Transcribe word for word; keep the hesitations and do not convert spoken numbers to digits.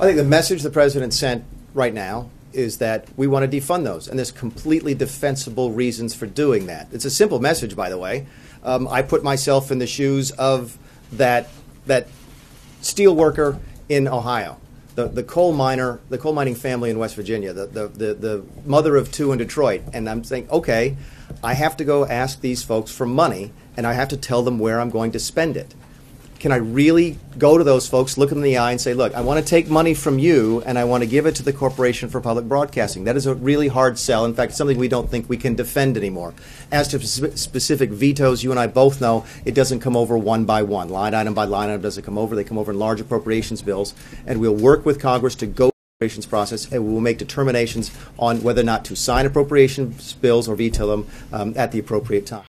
I think the message the president sent right now is that we want to defund those, and there's completely defensible reasons for doing that. It's a simple message, by the way. Um, I put myself in the shoes of that that steel worker in Ohio, the the coal miner, the coal mining family in West Virginia, the the the, the mother of two in Detroit, and I'm saying, okay, I have to go ask these folks for money, and I have to tell them where I'm going to spend it. Can I really go to those folks, look them in the eye, and say, look, I want to take money from you, and I want to give it to the Corporation for Public Broadcasting? That is a really hard sell. In fact, something we don't think we can defend anymore. As to spe- specific vetoes, you and I both know it doesn't come over one by one. Line item by line item doesn't come over. They come over in large appropriations bills, and we'll work with Congress to go appropriations process, and we will make determinations on whether or not to sign appropriations bills or veto them um, at the appropriate time.